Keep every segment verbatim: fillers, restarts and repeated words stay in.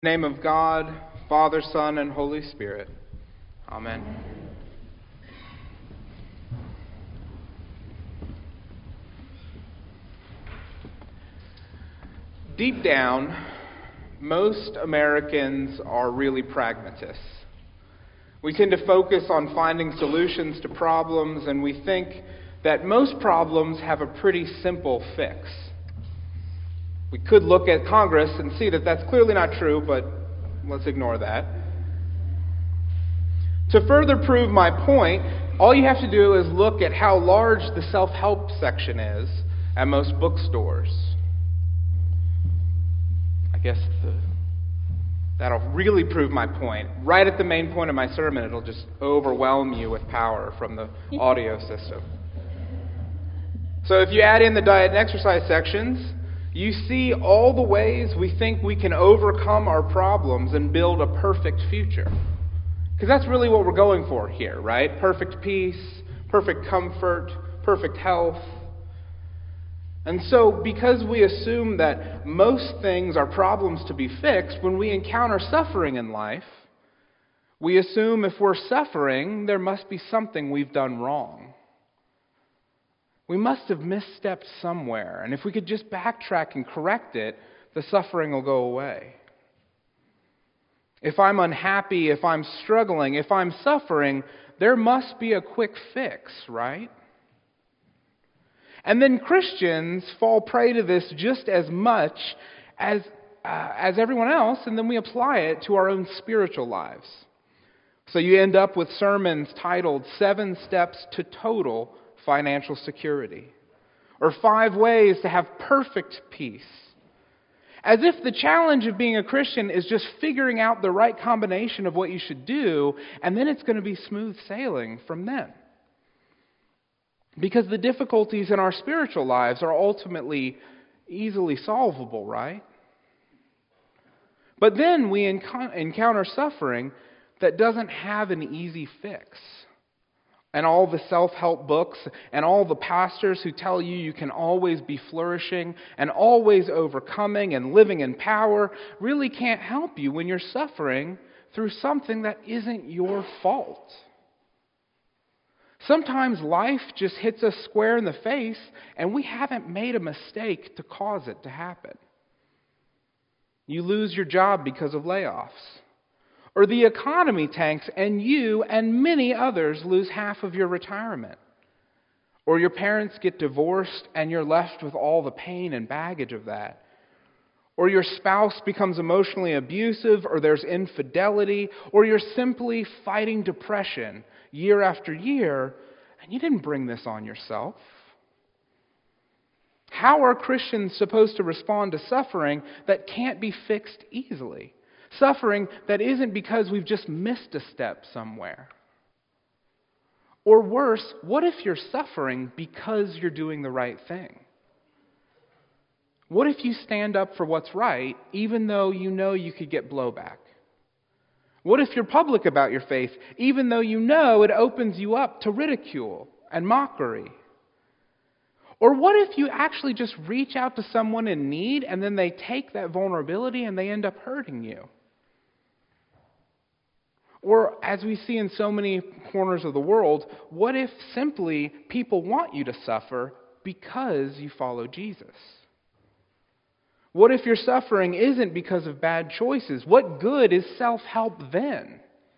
In the name of God, Father, Son, and Holy Spirit. Amen. Deep down, most Americans are really pragmatists. We tend to focus on finding solutions to problems, and we think that most problems have a pretty simple fix. We could look at Congress and see that that's clearly not true, but let's ignore that. To further prove my point, all you have to do is look at how large the self-help section is at most bookstores. I guess the, that'll really prove my point. Right at the main point of my sermon, it'll just overwhelm you with power from the audio system. So if you add in the diet and exercise sections, you see all the ways we think we can overcome our problems and build a perfect future. Because that's really what we're going for here, right? Perfect peace, perfect comfort, perfect health. And so, because we assume that most things are problems to be fixed, when we encounter suffering in life, we assume if we're suffering, there must be something we've done wrong. We must have misstepped somewhere, and if we could just backtrack and correct it, the suffering will go away. If I'm unhappy, if I'm struggling, if I'm suffering, there must be a quick fix, right? And then Christians fall prey to this just as much as, uh, as everyone else, and then we apply it to our own spiritual lives. So you end up with sermons titled Seven Steps to Total Financial Security, or Five Ways to Have Perfect Peace. As if the challenge of being a Christian is just figuring out the right combination of what you should do, and then it's going to be smooth sailing from then. Because the difficulties in our spiritual lives are ultimately easily solvable, right? But then we enc- encounter suffering that doesn't have an easy fix. And all the self-help books and all the pastors who tell you you can always be flourishing and always overcoming and living in power really can't help you when you're suffering through something that isn't your fault. Sometimes life just hits us square in the face and we haven't made a mistake to cause it to happen. You lose your job because of layoffs. Or the economy tanks and you and many others lose half of your retirement. Or your parents get divorced and you're left with all the pain and baggage of that. Or your spouse becomes emotionally abusive, or there's infidelity, or you're simply fighting depression year after year, and you didn't bring this on yourself. How are Christians supposed to respond to suffering that can't be fixed easily? Suffering that isn't because we've just missed a step somewhere. Or worse, what if you're suffering because you're doing the right thing? What if you stand up for what's right even though you know you could get blowback? What if you're public about your faith even though you know it opens you up to ridicule and mockery? Or what if you actually just reach out to someone in need and then they take that vulnerability and they end up hurting you? Or, as we see in so many corners of the world, what if simply people want you to suffer because you follow Jesus? What if your suffering isn't because of bad choices? What good is self-help then?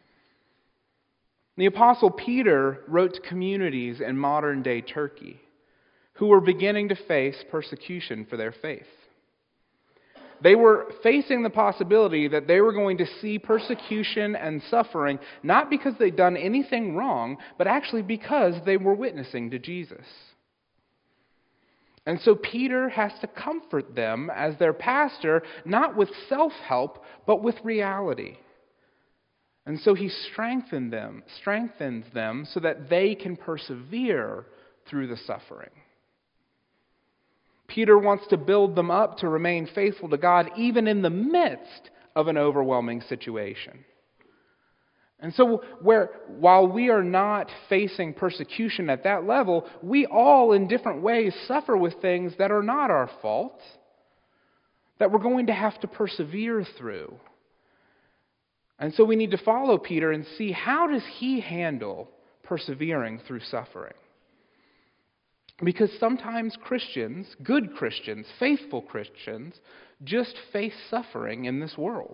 The Apostle Peter wrote to communities in modern-day Turkey who were beginning to face persecution for their faith. They were facing the possibility that they were going to see persecution and suffering, not because they'd done anything wrong, but actually because they were witnessing to Jesus. And so Peter has to comfort them as their pastor, not with self-help, but with reality. And so he strengthened them, strengthens them so that they can persevere through the suffering. Peter wants to build them up to remain faithful to God even in the midst of an overwhelming situation. And so where, while we are not facing persecution at that level, we all in different ways suffer with things that are not our fault, that we're going to have to persevere through. And so we need to follow Peter and see, how does he handle persevering through suffering? Because sometimes Christians, good Christians, faithful Christians, just face suffering in this world.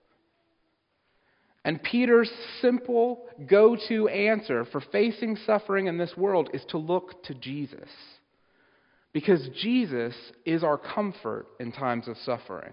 And Peter's simple go-to answer for facing suffering in this world is to look to Jesus. Because Jesus is our comfort in times of suffering.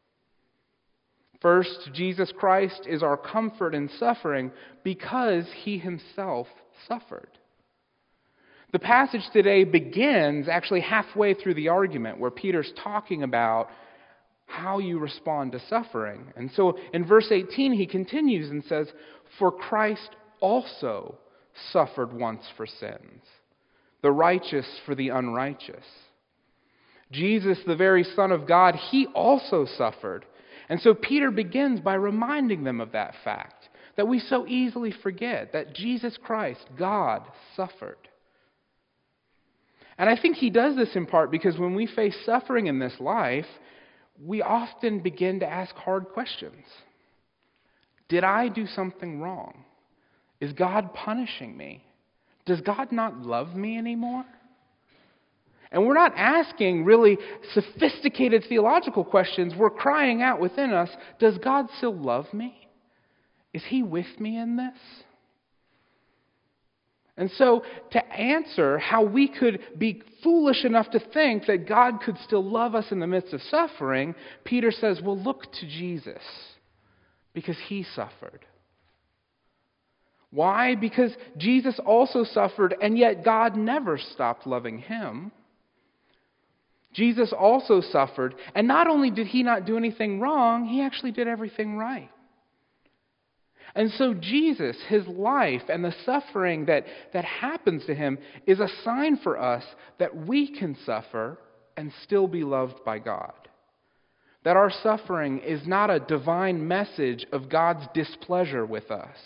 First, Jesus Christ is our comfort in suffering because he himself suffered. The passage today begins actually halfway through the argument where Peter's talking about how you respond to suffering. And so in verse eighteen he continues and says, "For Christ also suffered once for sins, the righteous for the unrighteous." Jesus, the very Son of God, he also suffered. And so Peter begins by reminding them of that fact that we so easily forget, that Jesus Christ, God, suffered. And I think he does this in part because when we face suffering in this life, we often begin to ask hard questions. Did I do something wrong? Is God punishing me? Does God not love me anymore? And we're not asking really sophisticated theological questions. We're crying out within us, does God still love me? Is he with me in this? And so to answer how we could be foolish enough to think that God could still love us in the midst of suffering, Peter says, well, look to Jesus because he suffered. Why? Because Jesus also suffered, and yet God never stopped loving him. Jesus also suffered, and not only did he not do anything wrong, he actually did everything right. And so Jesus, his life, and the suffering that, that happens to him is a sign for us that we can suffer and still be loved by God. That our suffering is not a divine message of God's displeasure with us.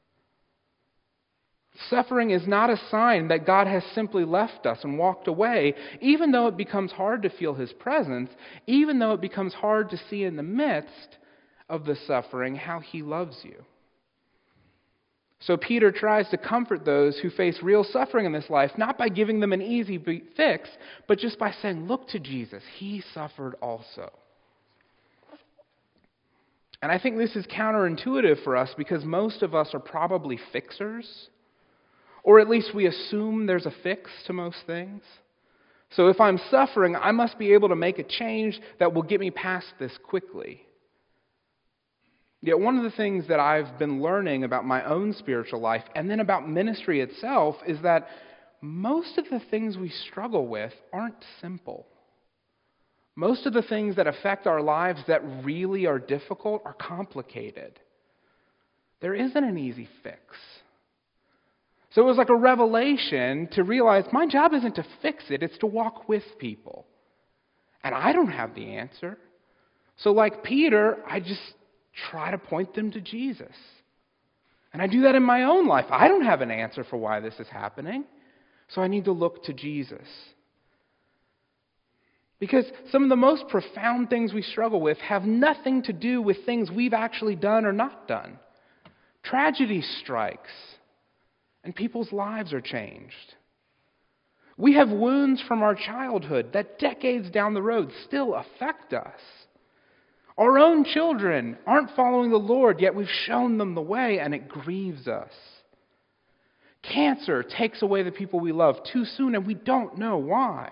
Suffering is not a sign that God has simply left us and walked away, even though it becomes hard to feel his presence, even though it becomes hard to see in the midst of the suffering how he loves you. So Peter tries to comfort those who face real suffering in this life, not by giving them an easy fix, but just by saying, look to Jesus. He suffered also. And I think this is counterintuitive for us because most of us are probably fixers, or at least we assume there's a fix to most things. So if I'm suffering, I must be able to make a change that will get me past this quickly. Yet one of the things that I've been learning about my own spiritual life and then about ministry itself is that most of the things we struggle with aren't simple. Most of the things that affect our lives that really are difficult are complicated. There isn't an easy fix. So it was like a revelation to realize my job isn't to fix it, it's to walk with people. And I don't have the answer. So like Peter, I just try to point them to Jesus. And I do that in my own life. I don't have an answer for why this is happening. So I need to look to Jesus. Because some of the most profound things we struggle with have nothing to do with things we've actually done or not done. Tragedy strikes, and people's lives are changed. We have wounds from our childhood that decades down the road still affect us. Our own children aren't following the Lord, yet we've shown them the way, and it grieves us. Cancer takes away the people we love too soon, and we don't know why.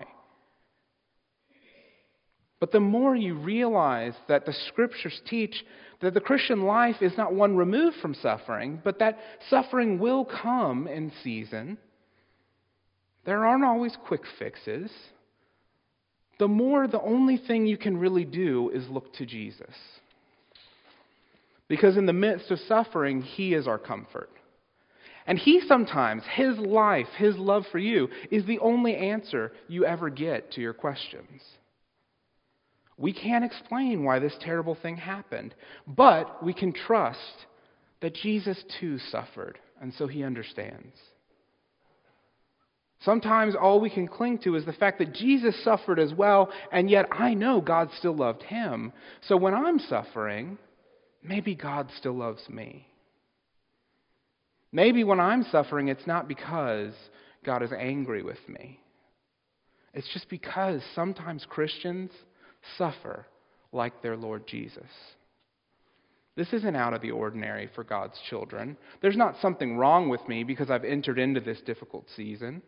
But the more you realize that the Scriptures teach that the Christian life is not one removed from suffering, but that suffering will come in season, there aren't always quick fixes. The more, the only thing you can really do is look to Jesus. Because in the midst of suffering, he is our comfort. And he sometimes, his life, his love for you, is the only answer you ever get to your questions. We can't explain why this terrible thing happened, but we can trust that Jesus too suffered, and so he understands. Sometimes all we can cling to is the fact that Jesus suffered as well, and yet I know God still loved him. So when I'm suffering, maybe God still loves me. Maybe when I'm suffering, it's not because God is angry with me. It's just because sometimes Christians suffer like their Lord Jesus. This isn't out of the ordinary for God's children. There's not something wrong with me because I've entered into this difficult season.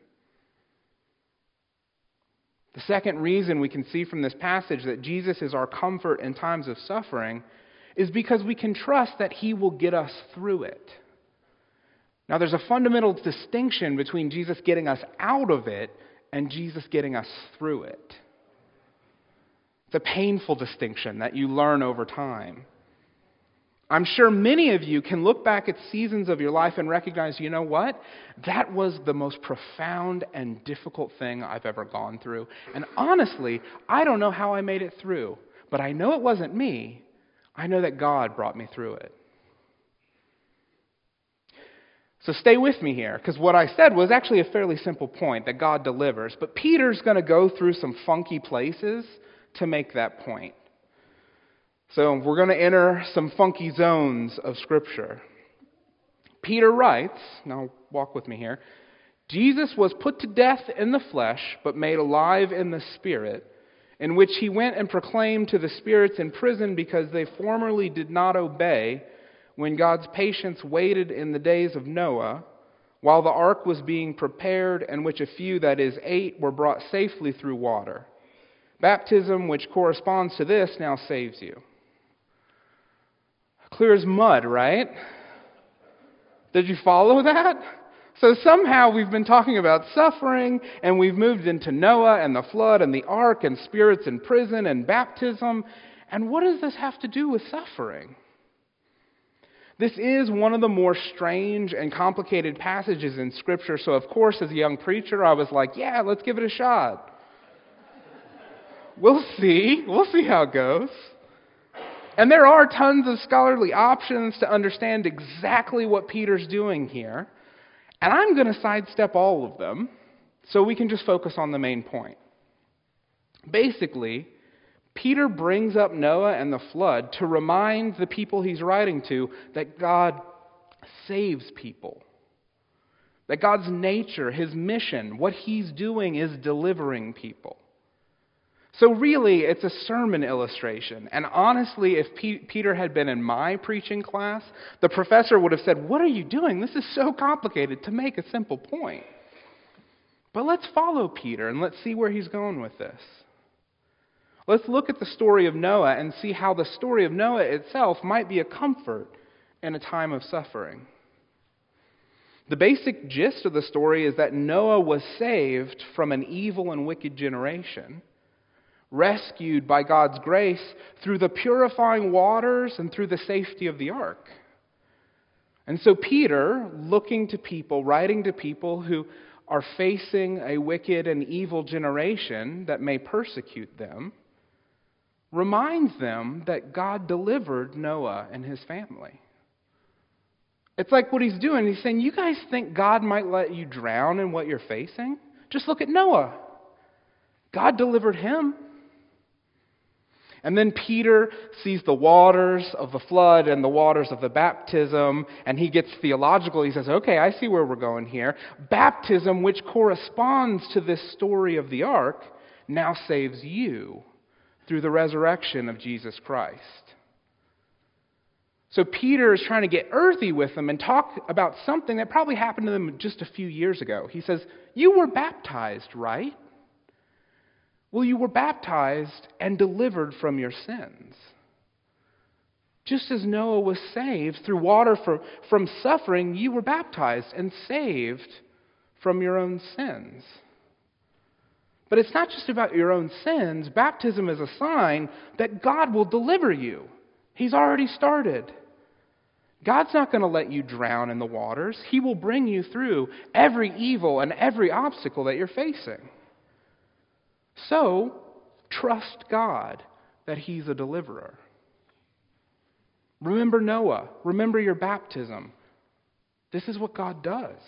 The second reason we can see from this passage that Jesus is our comfort in times of suffering is because we can trust that He will get us through it. Now, there's a fundamental distinction between Jesus getting us out of it and Jesus getting us through it. It's a painful distinction that you learn over time. I'm sure many of you can look back at seasons of your life and recognize, you know what? That was the most profound and difficult thing I've ever gone through. And honestly, I don't know how I made it through, but I know it wasn't me. I know that God brought me through it. So stay with me here, because what I said was actually a fairly simple point, that God delivers. But Peter's going to go through some funky places to make that point. So we're going to enter some funky zones of Scripture. Peter writes, now walk with me here, Jesus was put to death in the flesh, but made alive in the Spirit, in which he went and proclaimed to the spirits in prison because they formerly did not obey, when God's patience waited in the days of Noah, while the ark was being prepared, and which a few, that is, eight, were brought safely through water. Baptism, which corresponds to this, now saves you. Clear as mud, right? Did you follow that? So somehow we've been talking about suffering, and we've moved into Noah and the flood and the ark and spirits in prison and baptism. And what does this have to do with suffering? This is one of the more strange and complicated passages in Scripture, so of course as a young preacher I was like, yeah, let's give it a shot. We'll see. We'll see how it goes. And there are tons of scholarly options to understand exactly what Peter's doing here. And I'm going to sidestep all of them so we can just focus on the main point. Basically, Peter brings up Noah and the flood to remind the people he's writing to that God saves people. That God's nature, His mission, what He's doing is delivering people. So really, it's a sermon illustration. And honestly, if P- Peter had been in my preaching class, the professor would have said, what are you doing? This is so complicated to make a simple point. But let's follow Peter and let's see where he's going with this. Let's look at the story of Noah and see how the story of Noah itself might be a comfort in a time of suffering. The basic gist of the story is that Noah was saved from an evil and wicked generation, rescued by God's grace through the purifying waters and through the safety of the ark. And so Peter, looking to people, writing to people who are facing a wicked and evil generation that may persecute them, reminds them that God delivered Noah and his family. It's like what he's doing. He's saying, you guys think God might let you drown in what you're facing? Just look at Noah. God delivered him. And then Peter sees the waters of the flood and the waters of the baptism, and he gets theological. He says, okay, I see where we're going here. Baptism, which corresponds to this story of the ark, now saves you through the resurrection of Jesus Christ. So Peter is trying to get earthy with them and talk about something that probably happened to them just a few years ago. He says, you were baptized, right? Well, you were baptized and delivered from your sins. Just as Noah was saved through water for, from suffering, you were baptized and saved from your own sins. But it's not just about your own sins. Baptism is a sign that God will deliver you. He's already started. God's not going to let you drown in the waters. He will bring you through every evil and every obstacle that you're facing. So, trust God that He's a deliverer. Remember Noah. Remember your baptism. This is what God does.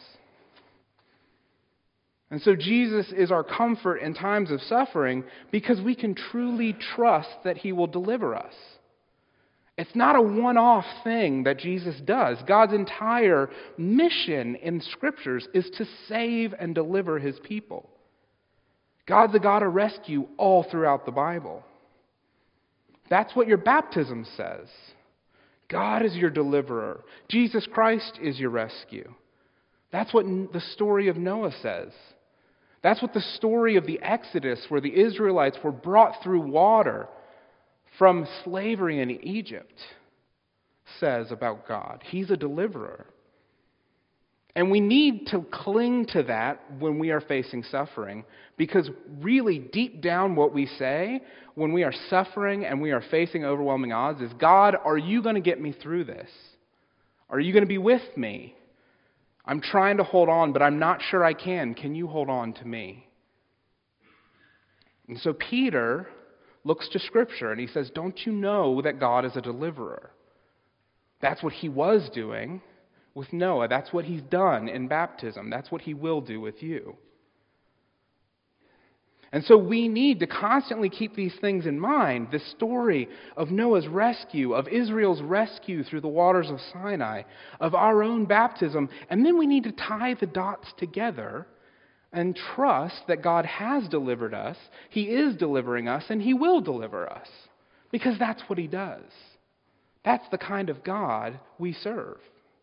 And so Jesus is our comfort in times of suffering because we can truly trust that He will deliver us. It's not a one-off thing that Jesus does. God's entire mission in Scriptures is to save and deliver his people. God's a God of rescue all throughout the Bible. That's what your baptism says. God is your deliverer. Jesus Christ is your rescue. That's what the story of Noah says. That's what the story of the Exodus, where the Israelites were brought through water from slavery in Egypt, says about God. He's a deliverer. And we need to cling to that when we are facing suffering, because really deep down what we say when we are suffering and we are facing overwhelming odds is, God, are you going to get me through this? Are you going to be with me? I'm trying to hold on, but I'm not sure I can. Can you hold on to me? And so Peter looks to Scripture and he says, don't you know that God is a deliverer? That's what he was doing with Noah. That's what he's done in baptism. That's what he will do with you. And so we need to constantly keep these things in mind. The story of Noah's rescue, of Israel's rescue through the waters of Sinai, of our own baptism. And then we need to tie the dots together and trust that God has delivered us, he is delivering us, and he will deliver us. Because that's what he does. That's the kind of God we serve.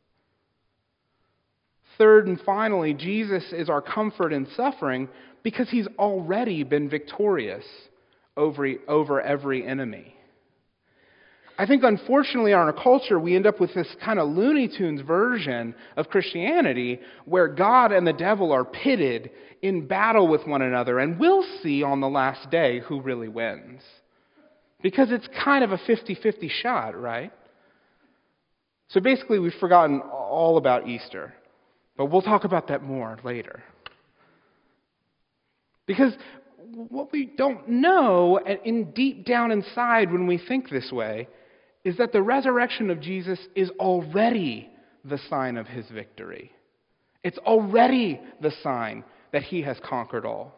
Third and finally, Jesus is our comfort in suffering because he's already been victorious over, over every enemy. I think, unfortunately, in our culture, we end up with this kind of Looney Tunes version of Christianity where God and the devil are pitted in battle with one another, and we'll see on the last day who really wins. Because it's kind of a fifty-fifty shot, right? So basically, we've forgotten all about Easter. But we'll talk about that more later. Because what we don't know, and in deep down inside when we think this way, is that the resurrection of Jesus is already the sign of his victory. It's already the sign that he has conquered all.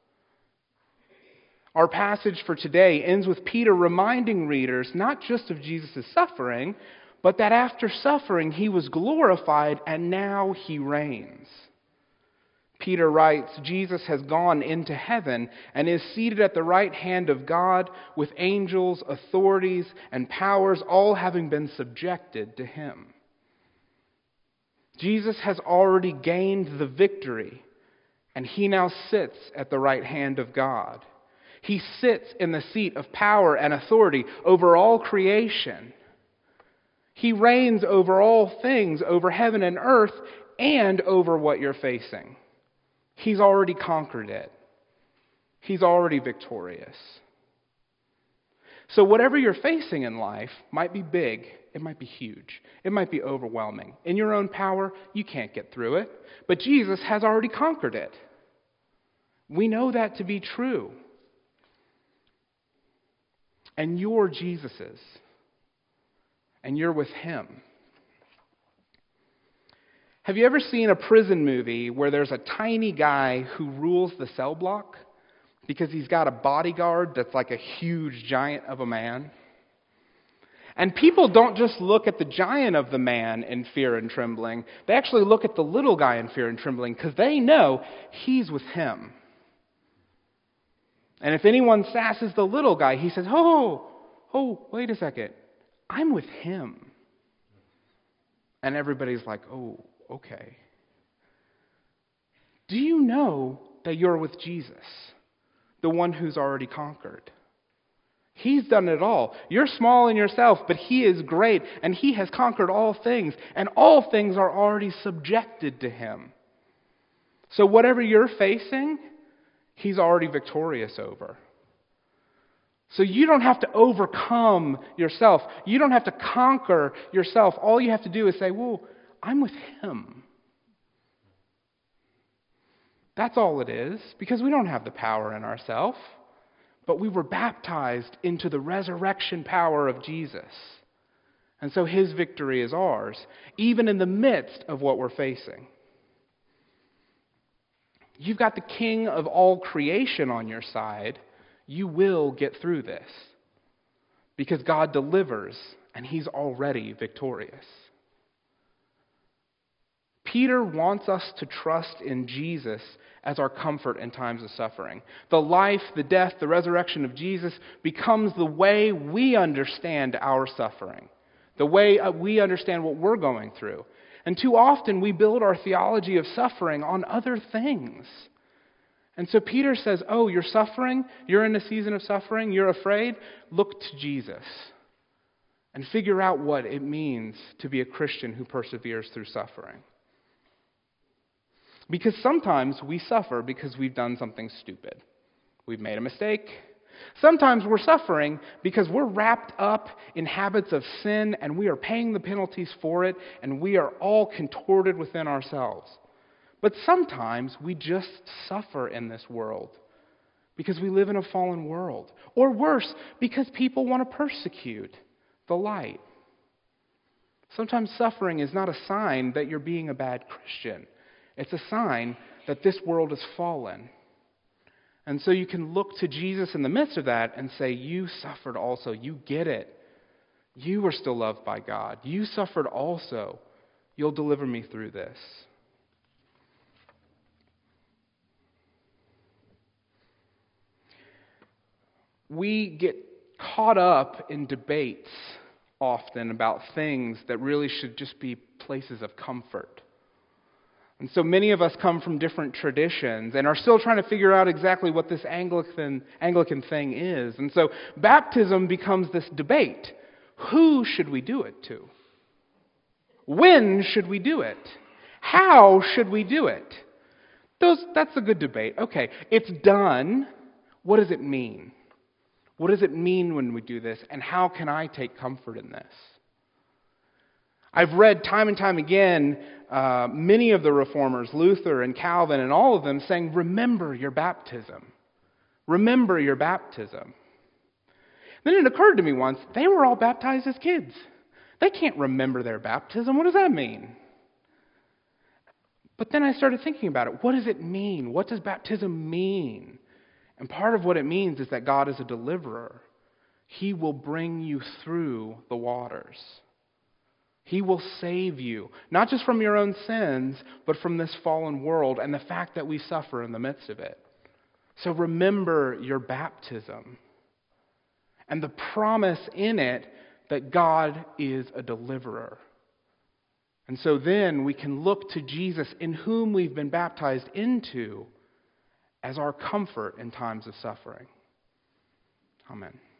Our passage for today ends with Peter reminding readers not just of Jesus' suffering, but that after suffering he was glorified and now he reigns. Peter writes, Jesus has gone into heaven and is seated at the right hand of God with angels, authorities, and powers, all having been subjected to him. Jesus has already gained the victory, and he now sits at the right hand of God. He sits in the seat of power and authority over all creation. He reigns over all things, over heaven and earth, and over what you're facing. He's already conquered it. He's already victorious. So whatever you're facing in life might be big, it might be huge, it might be overwhelming. In your own power, you can't get through it, but Jesus has already conquered it. We know that to be true. And you're Jesus's. And you're with him. Have you ever seen a prison movie where there's a tiny guy who rules the cell block because he's got a bodyguard that's like a huge giant of a man? And people don't just look at the giant of the man in fear and trembling. They actually look at the little guy in fear and trembling because they know he's with him. And if anyone sasses the little guy, he says, oh, oh, wait a second. I'm with him. And everybody's like, oh, okay. Do you know that you're with Jesus, the one who's already conquered? He's done it all. You're small in yourself, but he is great, and he has conquered all things, and all things are already subjected to him. So whatever you're facing, he's already victorious over. So you don't have to overcome yourself. You don't have to conquer yourself. All you have to do is say, well, I'm with him. That's all it is, because we don't have the power in ourselves. But we were baptized into the resurrection power of Jesus. And so his victory is ours, even in the midst of what we're facing. You've got the King of all creation on your side. You will get through this because God delivers and he's already victorious. Peter wants us to trust in Jesus as our comfort in times of suffering. The life, the death, the resurrection of Jesus becomes the way we understand our suffering, the way we understand what we're going through. And too often we build our theology of suffering on other things. And so Peter says, oh, you're suffering? You're in a season of suffering? You're afraid? Look to Jesus and figure out what it means to be a Christian who perseveres through suffering. Because sometimes we suffer because we've done something stupid. We've made a mistake. Sometimes we're suffering because we're wrapped up in habits of sin and we are paying the penalties for it and we are all contorted within ourselves. But sometimes we just suffer in this world because we live in a fallen world. Or worse, because people want to persecute the light. Sometimes suffering is not a sign that you're being a bad Christian. It's a sign that this world is fallen. And so you can look to Jesus in the midst of that and say, you suffered also. You get it. You were still loved by God. You suffered also. You'll deliver me through this. We get caught up in debates often about things that really should just be places of comfort. And so many of us come from different traditions and are still trying to figure out exactly what this Anglican, Anglican thing is. And so baptism becomes this debate. Who should we do it to? When should we do it? How should we do it? Those, that's a good debate. Okay, it's done. What does it mean? What does it mean when we do this? And how can I take comfort in this? I've read time and time again uh, many of the reformers, Luther and Calvin and all of them, saying, remember your baptism. Remember your baptism. Then it occurred to me once, they were all baptized as kids. They can't remember their baptism. What does that mean? But then I started thinking about it. What does it mean? What does baptism mean? And part of what it means is that God is a deliverer. He will bring you through the waters. He will save you, not just from your own sins, but from this fallen world and the fact that we suffer in the midst of it. So remember your baptism and the promise in it that God is a deliverer. And so then we can look to Jesus, in whom we've been baptized into, as our comfort in times of suffering. Amen.